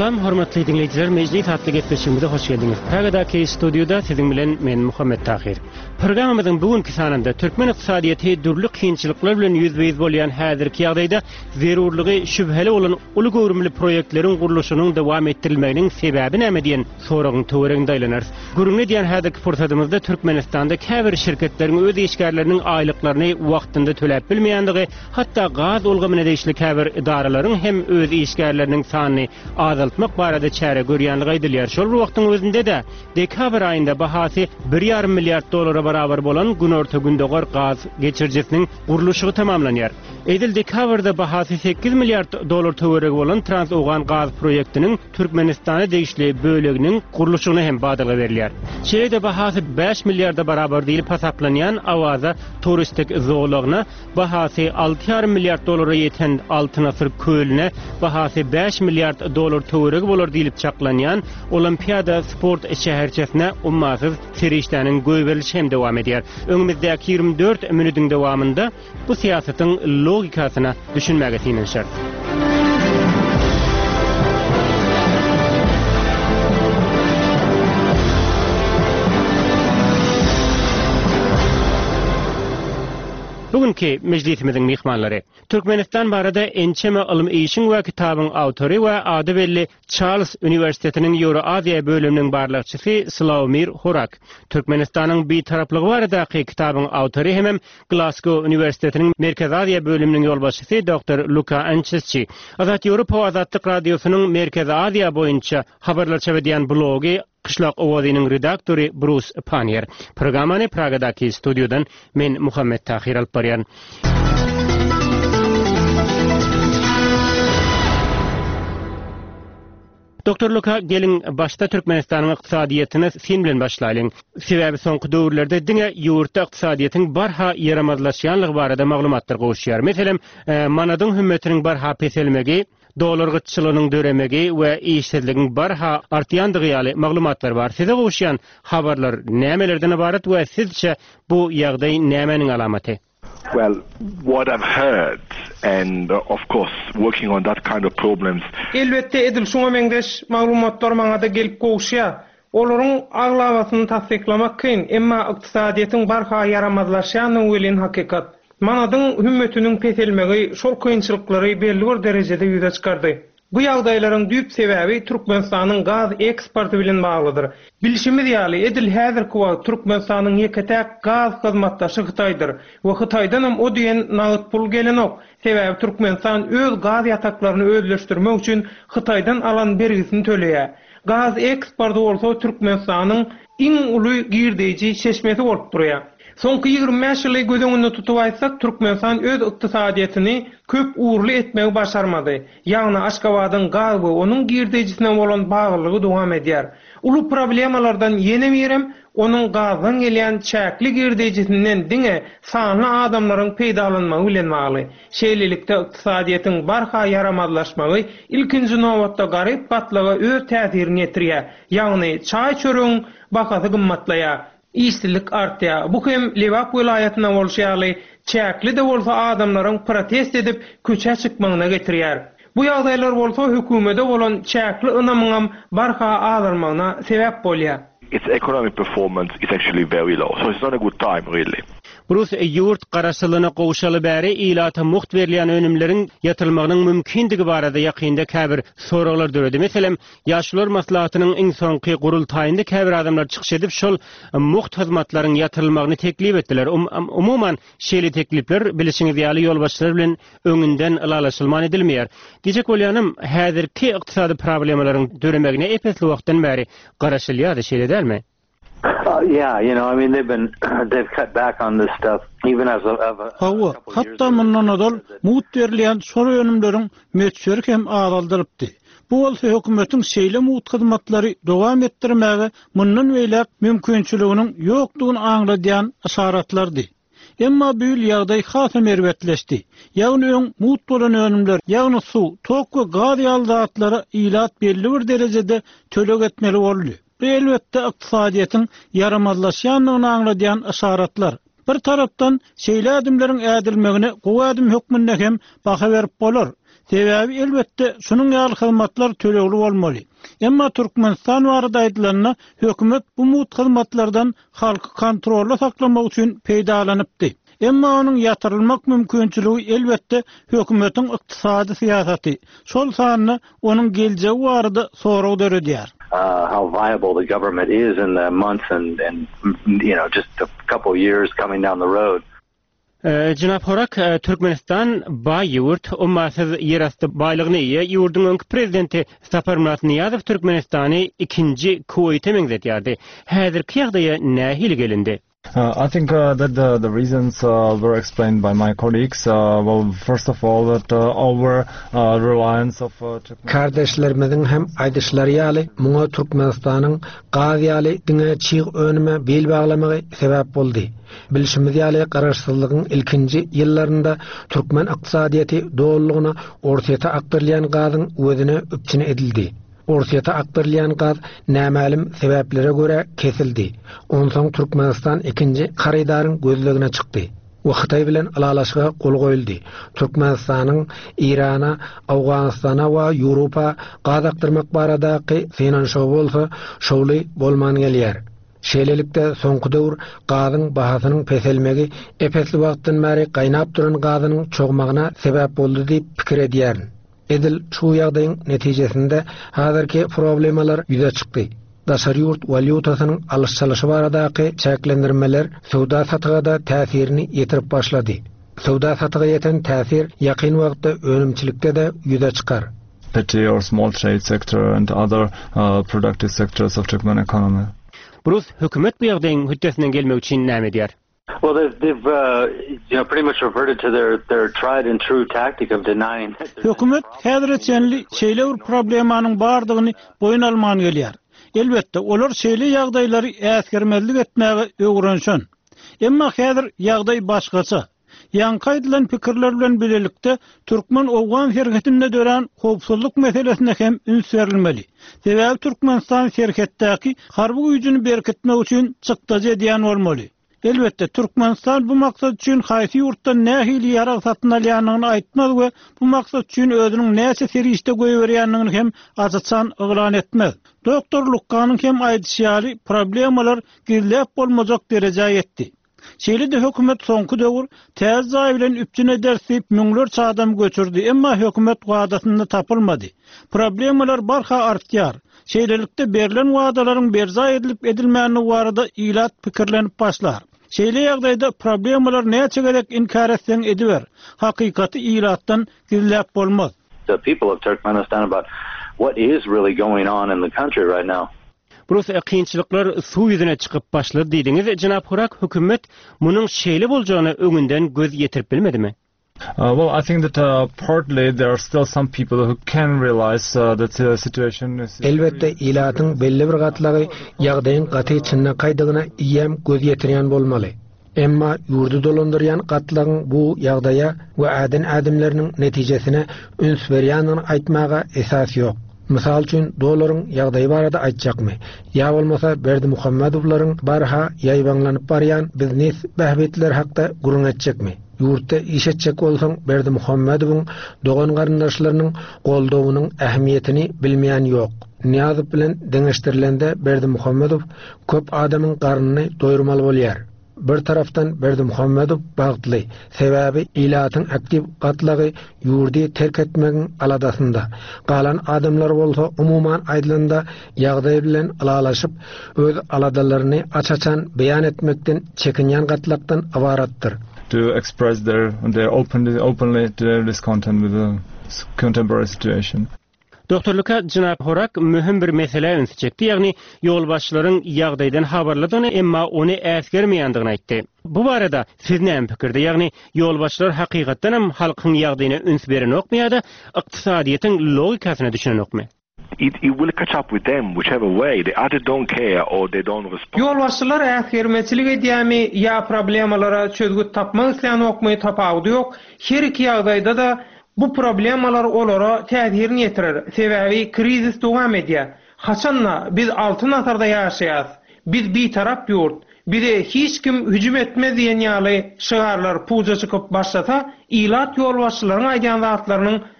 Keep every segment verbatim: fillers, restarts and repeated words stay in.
Salam, hormatly dinleyiciler, meclis hatlı geçmişimize hoş geldiniz. Praga'daki stüdyoda sizin bilen men Muhammed Tahir. Programımızın bugünkü sanında Türkmen iqtisadiyeti dürlük kıyınçılıklar bilen yüzbeyiz bolyan häzirki ýagdaýda zerurlygy şübheli olan uly görümli proýektlerin guruluşynyň dowam etdirilmeginiň sebäbi näme diýen soragyň töwereginde aýlanýar. Gurulny diýen häzirki fursatymyzda Türkmenistanda käbir şirketleriň öz işgärleriniň aýlyklaryny wagtynda töläp bilmeýändigi, hatda gaz ulgamyna deýişli käbir idaralaryň hem öz işgärleriniň sanyny azaltmak barada çäre görýänligi aýdylýar. Şol wagtyň özünde de dekabr aýynda bahasy bir ýarym milliard dolara barabar bolan günorta gündogor gaz geçirjesiniň guruluşy tamamlanýar. Edil dekabrda bahasy sekiz milliard dolar töweregi bolan Trans-Ogan gaz proýektiniň Türkmenistana deýişli böleginiň guruluşyna hem badaly berilýär. Şeýle bahasy beş milliarda barabar diýilip hasaplanýan Awaza turistik zoologyna bahasy altı ýarym milliard dolara ýeten altyn asyr kölüne bahasy beş milliard dolar töweregi bolar diýilip çaklanýan Olimpiada sport şäherçesine ummasyz serişdäniň göýberilişi hem dowam edýär. Öňümüzdäki ýygrimi dört minütiň dowamında bu siýasatyň logikasyna düşünmäge tiňen şart. Bugünkü meclisimiziň mihmanlary Türkmenistan barada ençeme ilim işin we kitabyň awtory we ady belli Charles Üniversitetiniň Euro-Aziýa bölüminiň barlykçysy Slawomir Horak. Türkmenistanyň bir taraplygy baradaky kitabyň awtory hem Glasgow Üniversitetiniň Merkez Aziýa bölüminiň ýolbaşçysy doktor Luka Ancheschi. Azat Ýewropa Azatlyk radiosynyň Merkez Aziýa boýunça habarlar çevirýän blogy Kışlak Owazynyň redaktory Bruce Panier. Programany Praga'daki stüdyodan men Muhammed Tahir alyp barýan. Doktor Luka, gelin başta Türkmenistanyň iqtisadiýetyny sen bilen başlaýlyň. Sebäbi soňky döwürlerde diňe ýurtda iqtisadiýetyň barha ýaramazlaşýanlygy barada maglumatlar gowşýar. Meselem, manadyň hümmetiniň barha peselmegi, dolar gyçylygynyň döremegi we işsizligiň barha artýandygy ýaly maglumatlar bar. Size gowşýan habarlar nämelerden ibaret we sizçe bu ýagdaý nämenin alamaty? Well, what I've heard, and uh, of course working on that kind of problems. Elbette edil şoňa meňdeş maglumatlar maňa da gelip gowşýar. Olaryň aglawasyny tasdiklamak kyn, emma iqtisadiýetyň barha ýaramazlaşýanyň welin hakykat. Manadyň hümmetiniň peselmegi şol kynçylyklary belli bir derejede ýüze çykardy. Bu ýagdaýlaryň düýp sebäbi Türkmenistanyň gaz eksporty bilen baglydyr. Bilişimiz ýaly edil häzirki wagt Türkmenistanyň ýeketäk gaz hyzmatdaşy Hytaýdyr we Hytaýdan hem o diýen nagyt pul gelenok. Sebäbi Türkmenistan öz gaz ýataklaryny özleşdirmek üçin Hytaýdan alan bergisini töleýär. Gaz eksporty bolsa Türkmenistanyň iň uly girdeji çeşmesi bolup durýar. Soňky ýygrimi beş ýyly göz öňünde tutup aýtsak, Türkmenistan öz iqtisadiýetini köp uğurly etmegi başarmady. Ýagny Aşgabatyň gaz we onuň girdejisine bolan baglygy dowam edýär. Ulu problemalardan ýene birem onuň gazdan gelýän çäkli girdejisinden diňe sanly adamlaryň peýdalanmagy bilen bagly. Şeýlelikde iqtisadiýetyň barha ýaramazlaşmagy ilkinji nowatda garyp batlyga öz täsirini ýetirýär. Ýagny çaý çöreň bahasy gymmatlaýar. İşsizlik artýar. Bu hem Lewap welaýatyna bolşýarly çäkli de bolsa adamlaryň protest edip köçe çykmagyna getirýär. Bu ýagdaýlar bolsa hökümete bolan çäkli ynamyň barha azalmagyna sebäp bolýar. Its economic performance is actually very low, so it's not a good time really. Bruce ýurt garaşylygyna gowşaly bäri ilata muht berilýän önümleriň ýatylmagynyň mümkindigi barada ýakynda käbir soraglar döredi. Meselem, ýaşlar maslahatynyň iň soňky gurultaýynda käbir adamlar çykyş edip şol muht hyzmatlaryň ýatylmagyny teklip etdiler. Um, umuman şeýle teklipler bilişiňiz ýaly ýolbaşçylar bilen öňünden ýalaşylman edilmeýär. Gejek bolýanym, häzirki iqtisady problemalaryň döremegine epesli wagtdan bäri garaşylýar, şeýle dälmi? Uh, yeah, you know, I mean, they've been they've cut back on this stuff even as of, of a Hawa, hatta mundan adal mut berilýän soru önümleriň meçhur hem azaldyrypdy. Bu bolsa hökümetiň şeýle mut hyzmatlary dowam etdirmäge mundan beýlek mümkinçiliginiň ýokdugyny aňladýan aşaratlardy. Emma bu ýagdaý hasam erwetleşdi. Ýagny öň mut bolan önümler, ýagny suw, tok we gaz ýaldatlary ilat belli bir derejede tölek etmeli boldy. Bu elbette iqtisadiýetyň ýaramazlaşýanyny aňladýan aşaratlar. Bir tarapdan şeýle adamlaryň ädilmegine gowy adam hökmünde hem baha berip bolar. Sebäbi elbette şunun ýaly hyzmatlar tölegli bolmaly. Emma Türkmenistan barada aýdylanna hökümet bu mut hyzmatlardan halky kontrolda saklamak üçin peýdalanypdy. Emma onun yatırılmak mümkünçülüğü elbette hökümetin iqtisadi siyasaty. Şol sanyny onun geljeği barada soraw döredýär. Uh, how viable the government is in the months and, and you know, just a couple of years coming down the road. Uh, Jynap Horak, uh, Türkmenistan bay yurt, ummasyz ýerasty baýlygyny ýa ýurdun öňki prezidenti Sapar Murat Niýazow Türkmenistany ikinji Kuwait'e meňzetýärdi. Häzirki ýagdaýa nähili gelindi? Uh, I think uh, that the, the reasons uh, were explained by my colleagues. Uh, well, first of all, that uh, our uh, reliance of uh, kardeşlerimizin hem aýdyşlary ýaly muňa Türkmenistanyň gaz ýaly diňe çyg önüme bel baglamagy sebäp boldy. Bilişimiz ýaly garaşsyzlygyň ilkinji ýyllarynda Türkmen ykdysadyety dolulugyna ortaýa aktarlayan gazyň özüne öpçüne edildi. Ortaýa aktarlayan gaz nämälim sebeplere göre kesildi. Onsoň Türkmenistan ikinji haridaryň gözlegine çykdy. Wagty bilen alalaşyga gol goýuldy. Türkmenistanyň Irana, Awganistana we Ýewropa gaz aktyrmak baradaky finansiýa bolsa, şowly bolman gelýär. Şeýlelikde soňky döwür gazyň bahasynyň peselmegi epesli wagtdan bäri gaýnap duran gazynyň çogmagyna sebäp boldy diýip pikir edýär. Edil şu ýagdaýyň netijesinde häzirki problemalar ýüze çykdy. Daşary ýurt walyutasynyň alış-salyşy baradaky çäklendirmeler sowda satyga täsirini ýetirip başlady. Sowda satyga ýeten täsir ýakyn wagtda önümçilikde de ýüze çykar. Petty or small trade sector and other uh, productive sectors of Turkmen economy. Burus hökümet bu ýagdaýyň hüddesinden gelmek üçin näme edýär? Well, they've, they've uh, you know, pretty much reverted to their, their tried and true tactic of denying. Hökümet häzir etjenli şeýle bir problemanyň bardygyny boyun alman gelýär. Elbette olar şeýle ýagdaýlary äsgermezlik etmäge öwrenşen. Emma häzir ýagdaý başgaça. Ýanky aýdylan pikirler bilen bilelikde Türkmen owgan şerhetinde dören howpsuzlyk meselesine hem üns berilmeli. Sebäbi Türkmenistan şerhetdäki harby güýjüni berkitmek üçin çykdaja edýän bolmaly. Elbette Türkmenistan bu maksat üçin haýsy ýurtdan nähili ýarag satyn alýanyny aýtmaz we bu maksat üçin özüniň näçe serişde goýberýändigini hem açyçan yglan etmez. Doktor Lukkanyň hem aýdyşýaly problemalar gizläp bolmajak derejäge ýetdi. Şeýle-de hökümet soňky döwür täze zaý bilen üpçüne dersip müňlerçe adam göçürdi, emma hökümet wadasyny tapylmady. Problemalar barha artýar. Şeýlelikde berilen wagdalaryň berza edilip edilmäni barada ilat pikirlenip başlar. Şeýle ýagdaýda problemalar näçe gerek inkar etseň ediber. Hakykaty ilatdan gizläp bolmaz. The people of Turkmenistan about what is really going on in the country right now. Burus kynçylyklar suw ýüzüne çykyp başlady diýdiňiz. Jynap Horak, hökümet munyň şeýle boljagyny öňünden göz ýetirip bilmedimi? Uh, well, I think that uh, partly there are still some people who can realize uh, that the situation is... Elbette ilatyň belli bir gatlagy ýagdaýyň gaty çynna kaýdygyna ýem göz ýetirýän bolmaly. Emma ýurdu dolandyrýan gatlagyň bu ýagdaýa we adin adamlarynyň netijesine üns berýänini aýtmaga esas ýok. Misal üçin dolaryň ýagdaýy barada aýtjakmy? Ýa bolmasa Berdi Muhammedowlaryň barha ýaýbanlanyp barýan biznes bähbetler hakda gurun etjekmi? Ýurtda iş etjek bolsaň Berdi Muhammedowyň dogan garyndaşlarynyň goldawynyň ähmiýetini bilmeýän ýok. Niýazow bilen deňeşdirilende Berdi Muhammedow köp adamyň garnyny doýurmaly bolýar. Bir taraftan Berdi Muhammedow bagtly, sebäbi ilatyň aktiv gatlagy ýurdy terk etmegiň aladasynda. Galan adamlar bolsa umuman aýdylanda ýagdaý bilen alalaşyp öz aladalaryny açaçan beýan etmekden çekinýän gatlakdan awaratdyr. To express their their openly openly their discontent with the contemporary situation. Doktor Luka, Jynap Horak mühim bir mesele üns çekdi, ýagny ýolbaşçylaryň ýagdaýdan habarladygyny emma ony äsgermeýändigini aýtdy. Bu barada siz näme pikirde? Ýagny ýolbaşçylar hakykatdan hem halkyň ýagdaýyna üns berenokmy, ykdysadyýetyň logikasyna düşünenokmy? It, it will catch up with them whichever way. They either don't care or they don't respond. Ýolbaşçylar äsgermeçilik edýärmi ýa problemalara çözgüt tapmak isleýänokmy tapawdy ýok. Her iki ýagdaýda da bu problemalar olara täsirini ýetirer. Sebäbi krizis dowam edýär. Haçanla biz altyn asarda ýaşaýas. Biz bir tarap ýurt. Bire hiç kim hücum etmez diýen ýaly şygarlar puja çykyp başlasa, ilat ýolbaşçylaryň aýdan zatlarynyň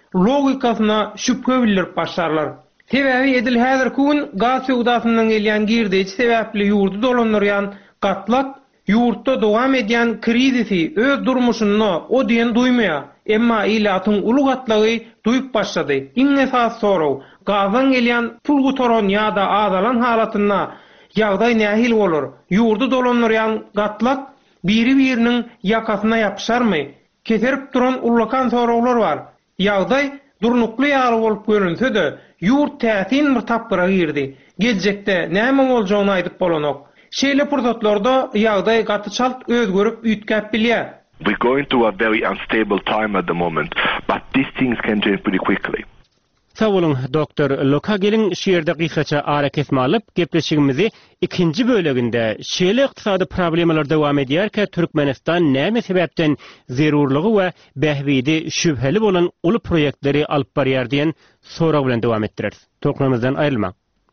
logikasyna şüphe bildirip başlarlar. Sebebi edil häzirki gün gaz sewdasyndan gelýän girdiçi sebäpli ýurdu dolanýan gatlak ýurtda dowam edýän krizisi öz durmuşyny o diýen duýmaýar. Emma ilatyň uly gatlagy duýup başlady. Iň esas soraw gazdan gelýän pul gutoran ýa-da azalan halatyna ýagdaý nähil bolar? Ýurdu dolanýan gatlak biri-biriniň ýakasyna ýapyşarmy? Keserip duran ullakan sorawlar bar. Ýagdaý durnukly ýaly bolup görünse-de, ýurt täsin bir tapyra girdi. Geljekde näme boljagyny aýdyp bolanok. Şeýle pursatlarda ýagdaý gaty çalt özgörüp üýtgäp bilýär. We're going through a very unstable time at the moment, but these things can change pretty quickly. Sağ olun doktor Luka, gelin şeýerde gysgaça ara kesme alyp gepleşigimizi ikinji böleginde şeýle ykdysady problemalar dowam edýärkä Türkmenistan näme sebäpden zerurlygy we behbidi şübheli bolan uly proýektleri alyp barýar diýen sorag bilen dowam etdireriz. Toklamyzdan aýrylmaň.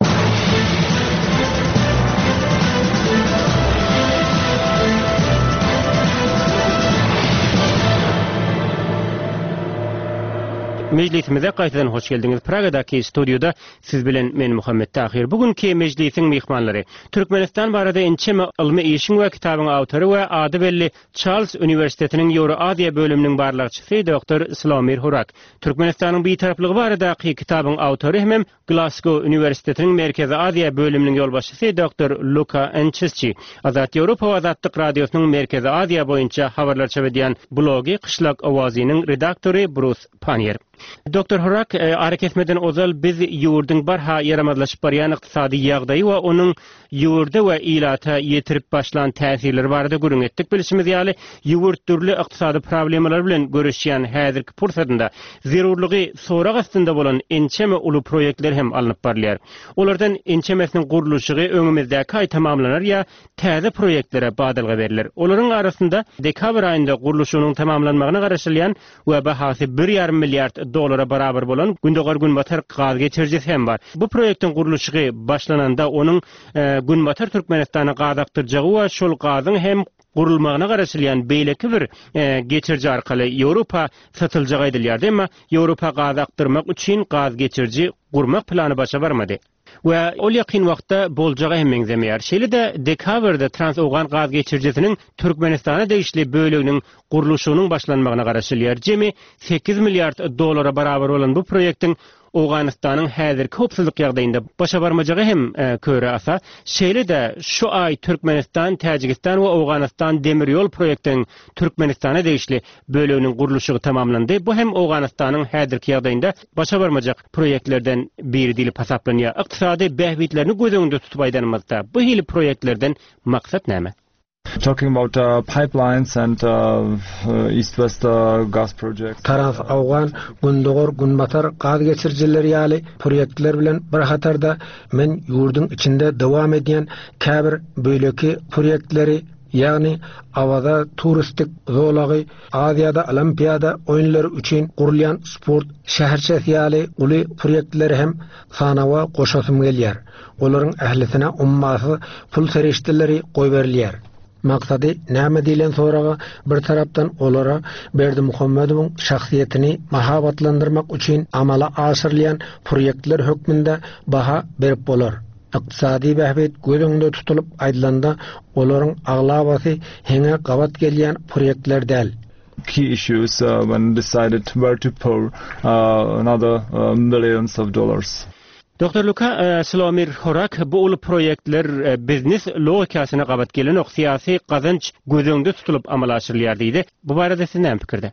Meclisimize gaýtadan hoş geldiňiz. Pragadaky studioda siz bilen men Muhammed Tahir. Bugünkü meclisiň mehmanlary Türkmenistan barada ençeme ilmi işiň we kitabyň awtory we ady belli Charles Üniversitetiniň Ýewroaziýa bölüminiň barlykçysy doktor Slomir Hurak. Türkmenistanyň beýtaraplygy baradaky kitabyň awtory hem Glasgow Üniversitetiniň Merkezi Aziýa bölüminiň ýolbaşçysy doktor Luka Encheschi. Azat Ýewropa we Azatlyk radiosynyň Merkezi Aziýa boýunça habarlar çabedýän blogi Qışlak Awazynyň redaktory Bruce Panier. Doktor Hurak, e, ara kesmeden ozal biz ýurdyň barha ýaramazlaşyp barýan ykdysady ýagdaýy we onuň ýurda we ilata ýetirip başlan täsirleri barada görüň etdik. Bilişimiz ýaly ýurt türli ykdysady problemalar bilen görüşýän häzirki pursatynda zerurlygy sorag astynda bolan ençeme uly proýektler hem alınıp barýar. Olardan ençemesiniň guruluşy öňümizdäki aý tamamlanar ýa täze proýektlere badalga berilir. Olaryň arasynda dekabr aýynda guruluşynyň tamamlanmagyna garaşylýan we bahasy bir ýarym milliard dolara barabar bolan Gündogar Günbatar gaz geçirjisi hem bar. Bu proýektiň guruluşy başlananda onuň e, Günbatar Türkmenistana gaz aktyrjagy we şol gazyň hem gurulmagyna garaşylýan beýleki bir e, geçirji arkaly Ýewropa satyljagy aýdylýar. Emma Ýewropa gaz aktyrmak üçin gaz geçirji gurmak plany başa barmady. Ve ol ýakyn wagtda boljagy hem meňzemeýär. Şeýle-de dekabrda Trans-Owgan gaz geçirjisiniň Türkmenistana degişli böleginiň guruluşynyň başlanmagyna garaşylýar. Jemi sekiz milliard dolara barabar bolan bu proýektiň Owganystanyň häzirki hopsuzlyk ýagdaýynda başa barmajagy hem e, köre asa. Şeýle-de şu ay Türkmenistan, Täjikistan we Owganystan demir ýol proýektiň Türkmenistana degişli böleginiň guruluşy tamamlandy. Bu hem Owganystanyň häzirki ýagdaýynda başa barmajak proýektlerden biri diýilip hasaplanýar. Ykdysady behbitlerini göz öňünde tutup aýdanmazda bu hili proýektlerden maksat näme? Talking about uh, pipelines and uh, uh, East-West uh, gas projects. Trans-Awgan, Gündogar, Günbatar gaz geçirjileri ýaly proýektler bilen bir hatarda men ýurduň içinde dowam edýän käbir böýleki proýektleri, ýagny awada turistik zolagy, Aziýada Olimpiada oýunlary üçin gurulýan sport şäherçesi ýaly uly proýektleri hem sanawa goşasym gelýär. Olaryň ählisine ummasy pul sereşdirleri goý berilýär. Maksady näme diýilen soraga bir tarapdan olara Berdi Muhammedowyň şahsiýetini mahabatlandyrmak üçin amala aşyrylýan proýektler hökmünde baha berip bolar. Iqtisadi behbet göz öňünde tutulup aýdylanda olaryň aglabasy heňe gabat gelýän proýektler däl. Key issues uh, when decided where to pour uh, another uh, millions of dollars. doktor Luka uh, Slomir Hurak, bu uly proýektler uh, biznes logikasyna gabat gelen ok syýasy gazanç göz öňünde tutulup amala aşyrylýar diýdi. Bu barada siz näme pikirde?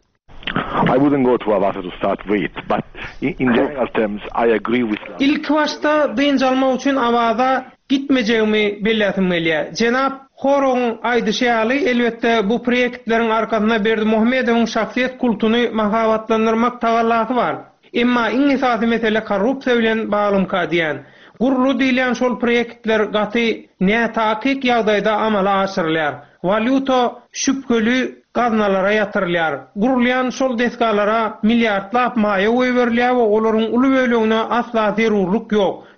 I wouldn't go to Avata to start with, but in, in general terms, I agree with that. İlk başta dynjalma üçin Avada gitmejegimi bellätim gelýär. Jenap Horoň aýdyşy ýaly elbetde bu proýektleriň arkasyna Berdi Muhammedowyň şahsiýet kultuny mahabatlandyrmak tagallasy bar. Emma iň esasy mesele korrupsiýa bilen baglymka diýen. Gurulu diýilen şol proýektler gaty näme taýyk ýagdaýda amala aşyrylýar. Valuta şüpkeli gaznalara ýatyrylýar. Gurulýan şol deskalara milliardlap maýa goýberlýär we olaryň uly bölegine asla zerurlyk ýok.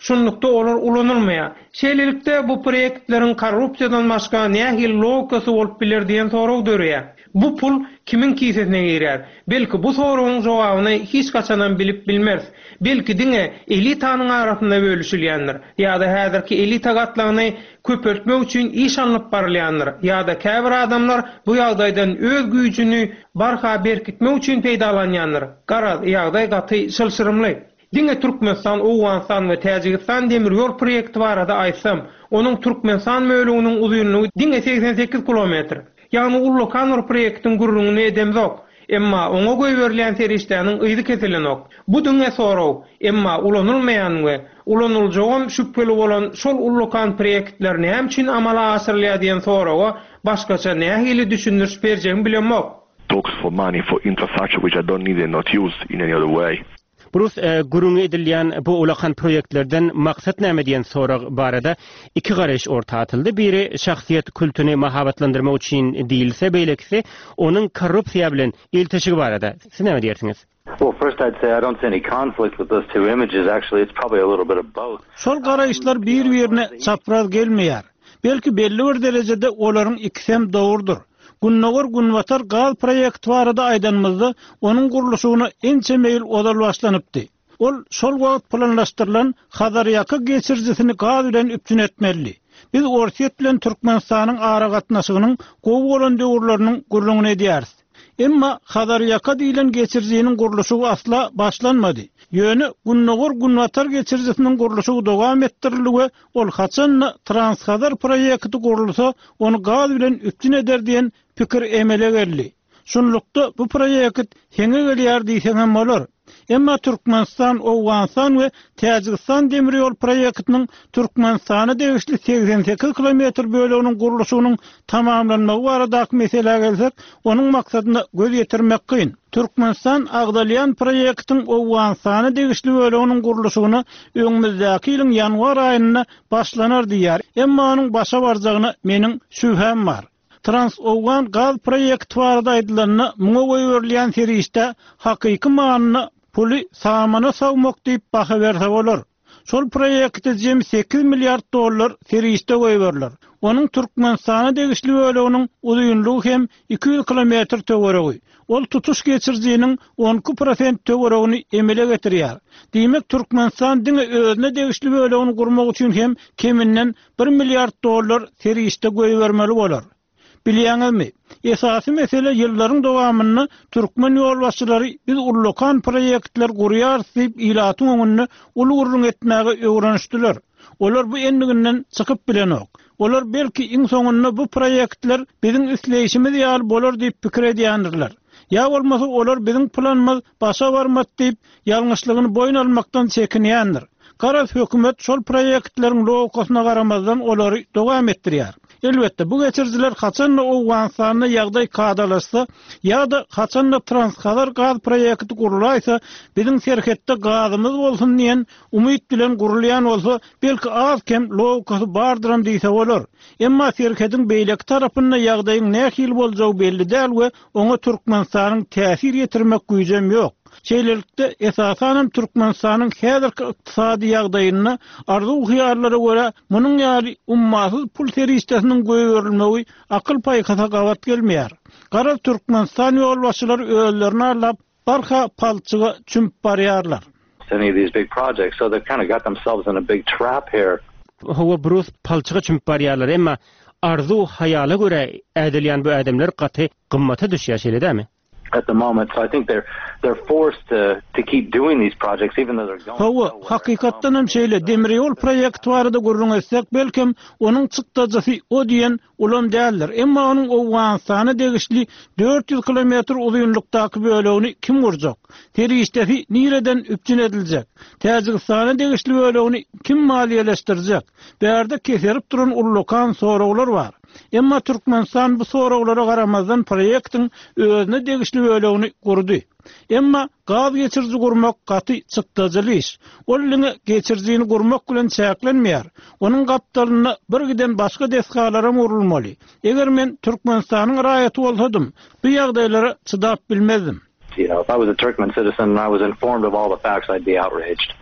şunlukda olar ulanylmaýar. Şeýlelikde bu proýektleriň korrupsiýadan başga nähil logikasy bolup biler diýen soraw dörýär. Bu pul kimin kisesine girer? Belki bu soruň jogabyny hiç kaçanan bilip bilmez. Belki diňe elitanyň arasynda bölüşilýändir. Ýa-da häzirki elita gatlagyny köpörtmek üçin iş alınıp barylýandyr. Ýa-da käbir adamlar bu ýagdaýdan öz güýjüni barha berkitmek üçin peýdalanýandyr. Garaz ýagdaý gaty şylşyrymly. Diňe Türkmenistan, Owganistan we Täjikistan demir ýol proýekti barada aýsam, onuň Türkmenistan möleginiň uzunlygy diňe seksen sekiz kilometr. Yani ullu kanur proýektiň gurrungyny edemzok. Emma oňa goýberlen serişdäniň ýydy kesilenok. Bu diňe soraw, emma ulanylmaýan we ulanyljagan şüpheli bolan şol ullu kan proýektlerini hemçin amala asyrlýar diýen sorawa başgaça nähili düşündiriş berjegim bilemok. Talks for money for infrastructure which I don't need and not use in any other way. Burus e, gurung edilýän bu ulakan proýektlerden maksat näme diýen sorag barada iki garaş orta atyldy. Biri şahsiýet kultuny mahabatlandyrmak üçin diýilse, beýlekisi onuň korrupsiýa bilen iltişigi barada. Siz näme diýersiňiz? Well, first I'd say I don't see any conflict with those two images. Actually, it's probably a little bit of both. Sol garaşlar bir-birine çapraz gelmeýär. Belki belli bir derejede olaryň ikisem dogurdur. Gunnogor Gunwatar gaz proýekti barada aýdanmyzda onuň gurulşyny ençe meýil odal başlanypdy. Ol şol wagt planlaşdyrylan Hazaryaka geçirjisini gaz bilen üpçün etmeli. Biz Orsiýet bilen Türkmenistanyň ara gatnaşygynyň gowy bolan döwürleriniň gurulugyny edýäris. Emma Hazaryaka diýilen geçirjisiniň gurulşy asla başlanmady. Ýöne Gunnogor Gunwatar geçirjisiniň gurulşy dowam etdiriligi ol haçan Transhazar proýekti gurulsa onu gaz bilen üpçün eder diýen pikir emele geldi. Şunlukda bu proýekt heňe gelýär diýsem hem bolar. Emma Türkmenistan, Owganistan we Täjikistan demir ýol proýektiniň Türkmenistana degişli seksen sekiz kilometr böleginiň gurulşynyň tamamlanmagy baradaky mesele gelsek, onuň maksadyna göz ýetirmek kyn. Türkmenistan agdalyan proýektiň Owganistana degişli böleginiň gurulşyny öňümüzdäki ýylyň ýanwar aýyna başlanar diýär. Emma onuň başa barjagyna meniň şüphem bar. Trans-Owgan gaz proýekti barada aýdylanyny muňa goýberlen serişde hakyky manyny puli samana sawmak diýip baha berse bolar. Şol proýekte jem sekiz milliard dollar serişde goýberler. Onuň Türkmenistana degişli böleginiň uzunlygy hem iki yüz kilometr töweregi. Ol tutuş geçirjiginiň on iki prosent töweregini emele getirýär. Diýmek Türkmenistan diňe özüne degişli bölegini gurmak üçin hem keminden bir milliard dollar serişde goýbermeli bolar. Bilýäňizmi? Esasy mesele ýyllaryň dowamyny türkmen ýolbaşçylary biz ullukan proýektler gurýar diýip ilatyň öňünde ulgurrun etmäge öwrenişdiler. Olar bu endiginden çykyp bilenok. Olar belki iň soňunda bu proýektler biziň isleýişimiz ýaly bolar diýip pikir edýändirler. Ya bolmasa olar biziň planymyz başa barmat diýip ýalňyşlygyny boýun almakdan çekinýändir. Garaz hökümet şol proýektleriň logikasyna garamazdan olary dowam etdirýär. Elbette bu geçirjiler haçan Owganistanyň ýagdaý kadalaşsa ýa-da haçan Transhazar gaz proýekti gurulaysa biziň serhetde gazymyz bolsun diýen umyt bilen gurulýan bolsa belki az kem logikasy bardyram diýse bolar. Emma serhetiň beýlek tarapyna ýagdaýyň nähil boljagy belli däl we oňa Türkmenistanyň täsir ýetirmek güýjem ýok. Şeýlelikde esasan Türkmenistanyň häzirki ykdysady ýagdaýyny arzu hyýarlara görä munyň ýaly ummasyz pul serişdesiniň goýberilmegi akyl paýkata gawat gelmeýär. Gara Türkmenistan ýolbaşçylary özlerini arlap barha palçyga çümp barýarlar. Any of these big projects, so they've kind of got themselves in a big trap here. Hawa burus palçyga çümp barýarlar, emma arzu hayala görä ädilýän bu adamlar gaty gymmata düşýär şeýledämi? At the moment, so I think they're they're forced to to keep doing these projects even though they're going. Hawa hakykatdan hem şeýle demir ýol proýekti barada gurrun etsek belkim onuň çykdajy o diýen ulam däldir. Emma onuň Owganistana degişli dört yüz kilometr uzunlukdaky bölegini kim gurjak? Terişdesi nireden üpçün ediljek? Täjikistana degişli bölegini kim maliýeleşdirjek? Bärde keserip duran ullukan sorawlar bar. Emma Türkmenistan bu sorawlara garamazdan proýektiň özüne degişli bölegini gurdy. Emma gaz geçirji gurmak gaty çykdajaly iş. Ol iliňe geçirjini gurmak bilen çäklenmeýär. Onuň gapdalyny bir giden başga desgalara urulmaly. Eger men Türkmenistanyň raýaty bolsam, bu ýagdaýlara çydap bilmezdim. You know, if I was a Turkmen citizen and I was informed of all the facts, I'd be outraged.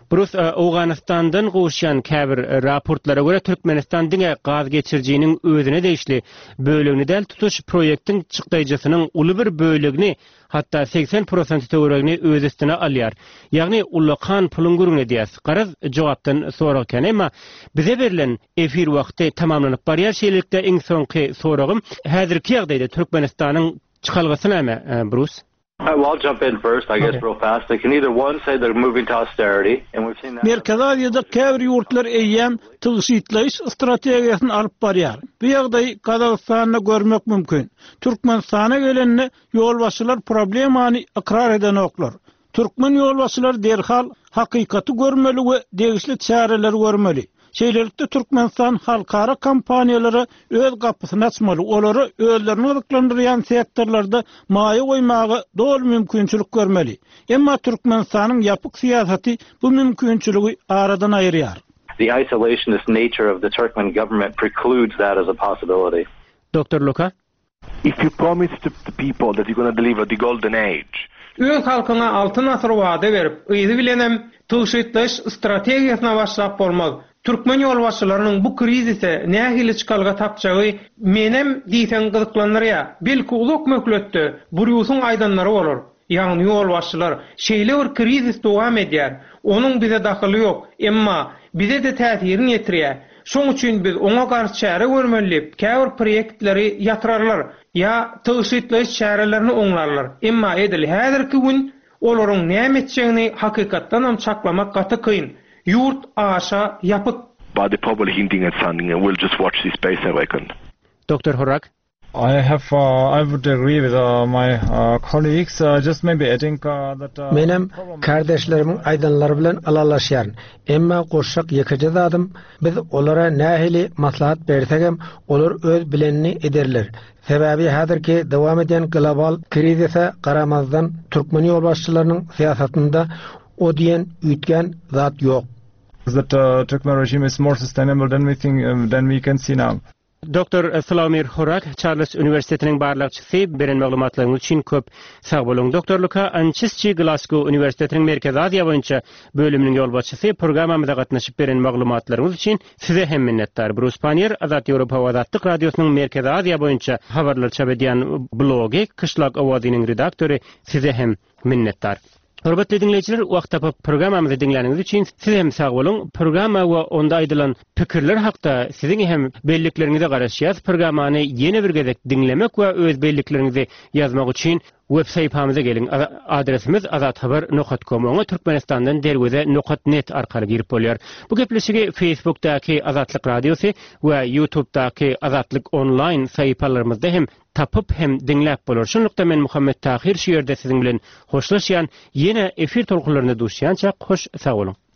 Burus Awganistandan goşyan käbir raportlara görä Türkmenistan diňe gaz geçirjiginiň özüne değişli bölügini del tutuş proýektiň çykdaýjysynyň uly bir bölügini hatta seksen prosent töweregini öz üstüne alýar. Ýagny ullakan pulun gürüne diýäs. Garaz jogapdan soragan emma bize berilen efir wagty tamamlanyp barýar şeýlelikde iň soňky soragym häzirki ýagdaýda Türkmenistanyň çykalgysyna näme Bruce? Uh, well, I'll jump in first, I guess, okay. real fast. They can either, one, say they're moving to austerity, and we've seen that... Merkez Aziýada käbir ýurtlar eýýäm tygşytlaýyş strategiýasyny alyp barýar. Bu ýagdaý Kazakstanda görmek mümkin. Türkmenistana gelenni ýolbaşçylar problemany ikrar eden oklar. Türkmen ýolbaşçylar derhal hakykaty görmeli we degişli çäreler görmeli. Şeýlelikde Türkmenistan halkara kampaniýalary öz gapysyny açmaly, olary özlerini ýoklandyrýan sektorlarda maýa goýmagy dol mümkinçilik görmeli. Emma Türkmenistanyň ýapyk siýasaty bu mümkinçiligi aradan aýyrýar. The isolationist nature of the Turkmen government precludes that as a possibility. Doktor Luka? If you promise to the people that you're going to deliver the golden age, öz halkyna altyn asyr wada berip, ýyzy bilenem tygşytlaýyş strategiýasyna başlap bolmaz. Türkmen ýolbaşçylarynyň bu krizise nähili çykalga tapjagy menem diýsen gyzyklanýar. Belki uluk mökletde buryusyň aýdanlary bolar. Ýagny ýolbaşçylar şeýle bir krizis dowam edýär. Onuň bize daxyly ýok, emma bize de täsirini ýetirýär. Şoň üçin biz oňa garşy çäre görmeli, käbir proýektleri ýatyrarlar ýa tygşytlaýyş çärelerini oňlarlar. Emma edil häzirki gün olaryň näme etjegini hakykatdan hem çaklamak gaty kyn. Yurt aşa yapık. But they're probably hinting at something and we'll just watch this space, I reckon. Doctor Horak? I have, uh, I would agree with uh, my uh, colleagues, uh, just maybe adding uh, that... Uh, Menem kardeşlerimin aydınları bilen alalaşýar. Emma goşak ýekije zadym, biz olara nähili maslahat bersegem, olar öz bilenini ederler. Sebebi häzirki dowam eden global krizise garamazdan Türkmen ýolbaşçylarynyň siýasatynda o diýen ütgen zat ýok. That uh, Turkmen regime is more sustainable than we think, um, than we can see now. Doktor Slavomir Horak, Charles Üniversitetiniň barlykçysy, beren maglumatlaryň üçin köp sag bolun. Doktor Luka Ançisçi Glasgow Üniversitetiniň Merkez Aziýa boýunça bölüminiň ýolbaşçysy, programmamyza gatnaşyp beren maglumatlaryňyz üçin size hem minnetdar. Bruce Panier, Azat Ýewropa we Azatlyk radiosynyň Merkez Aziýa boýunça habarlar çap edýän blogy, Kışlak awazynyň redaktory size hem minnetdar. Hormatly dinleyijiler, wagt tapyp programmamyzy dinläniňiz üçin size hem sag bolun. Programma we onda aýdylan pikirler hakda siziň hem belliklerinizi garaşýas. Programmany ýene bir gezek dinlemek we öz belliklerinizi ýazmak üçin web saýpamyza geliň. Adresimiz azathabar nokta com. Oňa Türkmenistandan derweze nokta net arkaly girip bolýar. Bu gepleşigi Facebookdaky Azatlyk radiosy we YouTubedaky Azatlyk online saýpalarymyzda hem tapıp hem dinläp bolar. Şonlukda men Muhammed Tahir şu ýerde siziň bilen hoşlaşýan, ýene efir tolkunlaryny duşýança hoş sag bolun.